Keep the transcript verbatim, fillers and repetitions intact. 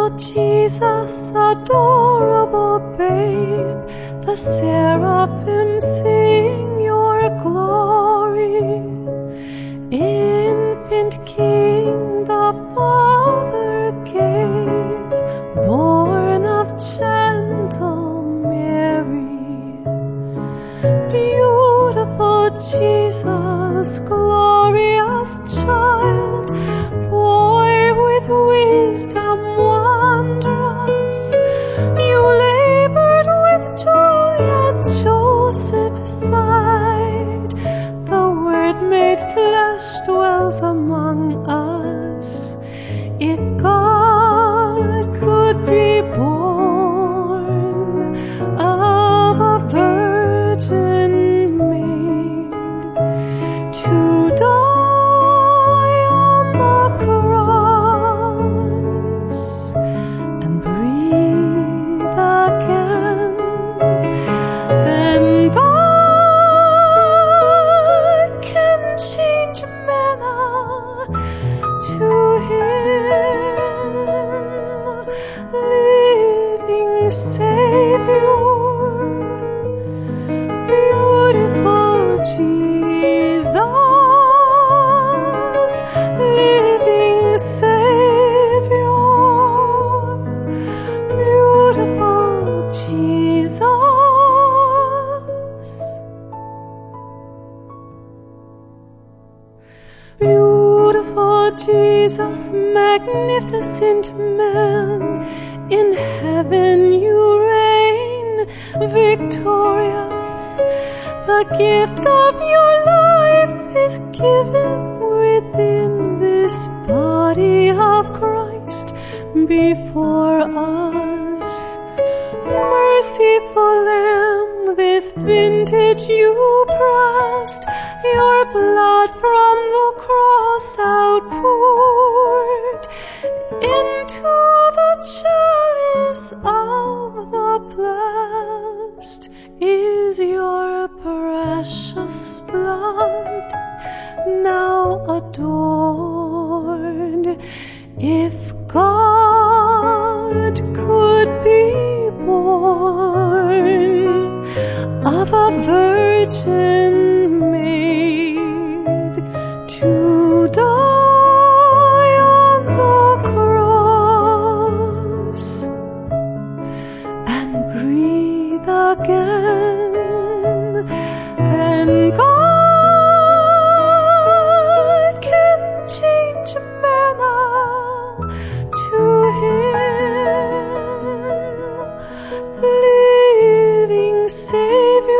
Beautiful Jesus, adorable babe, the seraphim sing your glory. Infant King the Father gave, born of gentle Mary. Beautiful Jesus, glorious child, boy with wisdom wondrous, you labored with joy at Joseph's side. The Word made flesh dwells among us. If God could be born of a virgin maid, to die on the cross and breathe again, then God can change manna to Him, living Savior. Beautiful Jesus, living Savior. Beautiful Jesus, beautiful Jesus, magnificent man, in heaven you reign victorious. The gift of your life is given within this body of Christ before us. Merciful Lamb, this vintage you pressed, your blood from the cross outpoured into the chalice of the blessed is your precious blood now adored. If God could be born of a virgin maid, to die on the cross and breathe again, then God can change manna to Him, living Savior.